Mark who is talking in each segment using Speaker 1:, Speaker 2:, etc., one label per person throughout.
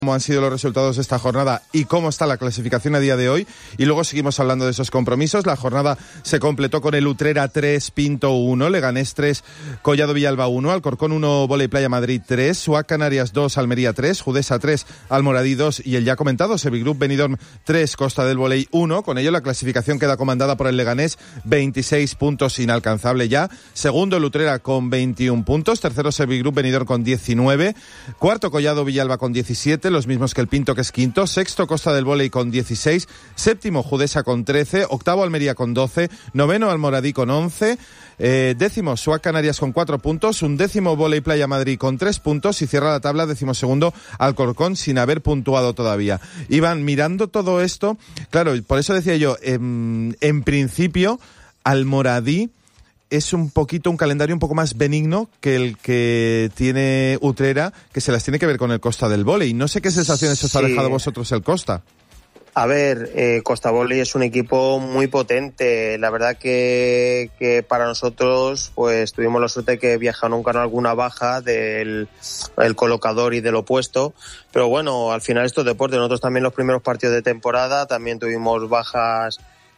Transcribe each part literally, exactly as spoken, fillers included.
Speaker 1: cómo han sido los resultados de esta jornada y cómo está la clasificación a día de hoy, y luego seguimos hablando de esos compromisos. La jornada se completó con el Utrera tres, Pinto uno, Leganés tres, Collado Villalba uno, Alcorcón uno, Voley Playa Madrid tres, Suac Canarias dos, Almería tres, Judesa tres, Almoradí dos y el ya comentado Sevigroup Benidorm tres, Costa del Voley uno. Con ello la clasificación queda comandada por el Leganés, veintiséis puntos, inalcanzable ya. Segundo el Utrera con veintiún puntos, tercero Sevigroup Benidorm con diecinueve, cuarto Collado Villalba con diecisiete, los mismos que el Pinto, que es quinto, sexto Costa del Voley con dieciséis, séptimo Judesa con trece, octavo Almería con doce, noveno Almoradí con once, eh, décimo Suac Canarias con cuatro puntos, undécimo Voley Playa Madrid con tres puntos y cierra la tabla decimosegundo Alcorcón sin haber puntuado todavía. Iván, mirando todo esto, claro, por eso decía yo, en, en principio Almoradí es un poquito un calendario un poco más benigno que el que tiene Utrera, que se las tiene que ver con el Costa del Voley. No sé qué sensaciones sí. os ha dejado vosotros el Costa.
Speaker 2: A ver, eh, Costa Voley es un equipo muy potente. La verdad que, que para nosotros pues tuvimos la suerte de que viajaron con alguna baja del el colocador y del opuesto. Pero bueno, al final esto es deporte. Nosotros también los primeros partidos de temporada también tuvimos bajas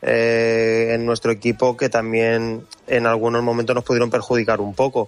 Speaker 2: Eh, en nuestro equipo que también en algunos momentos nos pudieron perjudicar un poco,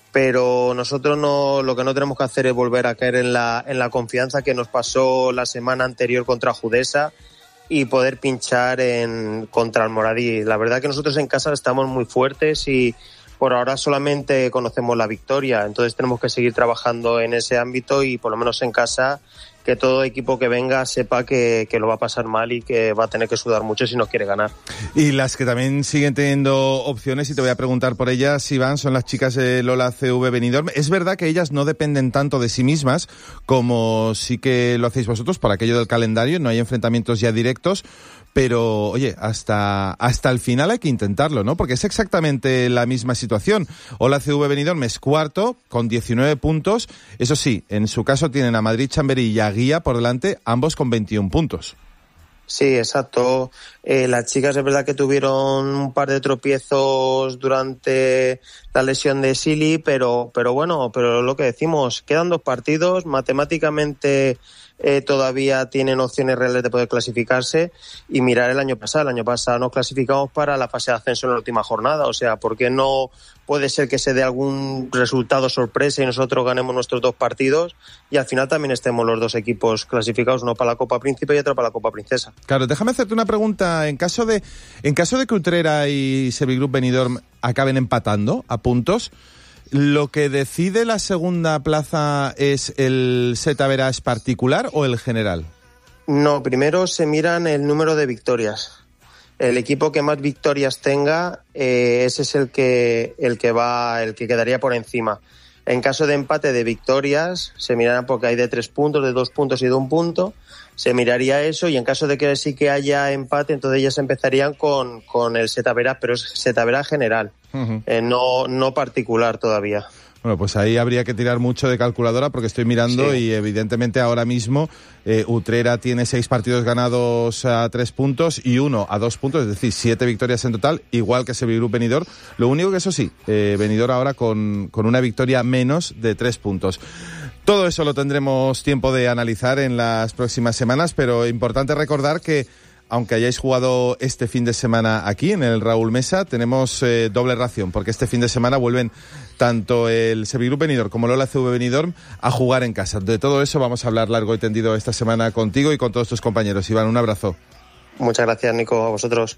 Speaker 2: pero nosotros no, lo que no tenemos que hacer es volver a caer en la, en la confianza que nos pasó la semana anterior contra Judesa y poder pinchar en contra Almoradí. La verdad que nosotros en casa estamos muy fuertes y por ahora solamente conocemos la victoria, entonces tenemos que seguir trabajando en ese ámbito y por lo menos en casa que todo equipo que venga sepa que, que lo va a pasar mal y que va a tener que sudar mucho si no quiere ganar.
Speaker 1: Y las que también siguen teniendo opciones, y te voy a preguntar por ellas, Iván, son las chicas de Lola C V Benidorm. Es verdad que ellas no dependen tanto de sí mismas como sí que lo hacéis vosotros por aquello del calendario, no hay enfrentamientos ya directos, pero oye, hasta hasta el final hay que intentarlo, ¿no? Porque es exactamente la misma situación. Ola C V Benidorm es cuarto con diecinueve puntos. Eso sí, en su caso tienen a Madrid Chamberí y a Guía por delante, ambos con veintiún puntos.
Speaker 2: Sí, exacto. Eh, las chicas es verdad que tuvieron un par de tropiezos durante la lesión de Silly, pero pero bueno, pero lo que decimos, quedan dos partidos, matemáticamente eh, todavía tienen opciones reales de poder clasificarse y mirar el año pasado. El año pasado nos clasificamos para la fase de ascenso en la última jornada, o sea, ¿por qué no puede ser que se dé algún resultado sorpresa y nosotros ganemos nuestros dos partidos y al final también estemos los dos equipos clasificados, uno para la Copa Príncipe y otro para la Copa Princesa?
Speaker 1: Claro, déjame hacerte una pregunta. En caso de en caso de que Utrera y Sevigroup Benidorm acaben empatando a puntos, ¿lo que decide la segunda plaza es el set average particular o el general?
Speaker 2: No, primero se miran el número de victorias. El equipo que más victorias tenga, eh, ese es el que el que va, el que quedaría por encima. En caso de empate de victorias, se mirará porque hay de tres puntos, de dos puntos y de un punto. Se miraría eso y en caso de que sí que haya empate, entonces ellas empezarían con, con el set average, pero es set average general, uh-huh. eh, no, no particular todavía.
Speaker 1: Bueno, pues ahí habría que tirar mucho de calculadora porque estoy mirando sí. y evidentemente ahora mismo eh, Utrera tiene seis partidos ganados a tres puntos y uno a dos puntos, es decir, siete victorias en total, igual que Sevigroup Benidorm. Lo único que eso sí, eh, Benidorm ahora con, con una victoria menos de tres puntos. Todo eso lo tendremos tiempo de analizar en las próximas semanas, pero importante recordar que aunque hayáis jugado este fin de semana aquí en el Raúl Mesa, tenemos eh, doble ración, porque este fin de semana vuelven tanto el Sevigroup Benidorm como el Ola C V Benidorm a jugar en casa. De todo eso vamos a hablar largo y tendido esta semana contigo y con todos tus compañeros. Iván, un abrazo.
Speaker 2: Muchas gracias, Nico, a vosotros.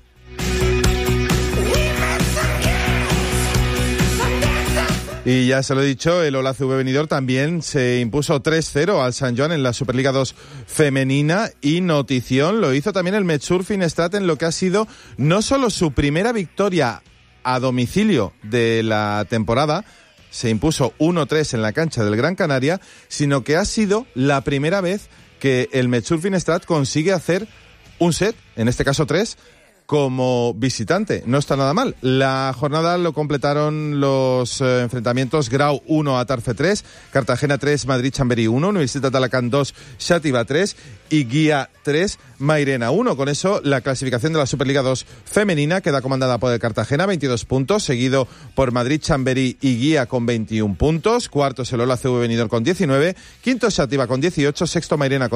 Speaker 1: Y ya se lo he dicho, el Ola C V Benidorm también se impuso tres cero al San Joan en la Superliga dos femenina, y notición lo hizo también el Metsurfing Strat en lo que ha sido no solo su primera victoria a domicilio de la temporada, se impuso uno tres en la cancha del Gran Canaria, sino que ha sido la primera vez que el Metsurfing Strat consigue hacer un set, en este caso tres, como visitante. No está nada mal. La jornada lo completaron los eh, enfrentamientos Grau uno, Atarfe tres, Cartagena tres, Madrid Chamberí uno, Universitat d'Alacant dos, Xàtiva tres y Guía tres, Mairena uno. Con eso, la clasificación de la Superliga dos femenina queda comandada por el Cartagena, veintidós puntos, seguido por Madrid Chamberí y Guía con veintiún puntos, cuarto es el Ola C V Benidorm con diecinueve, quinto Xàtiva con dieciocho, sexto Mairena con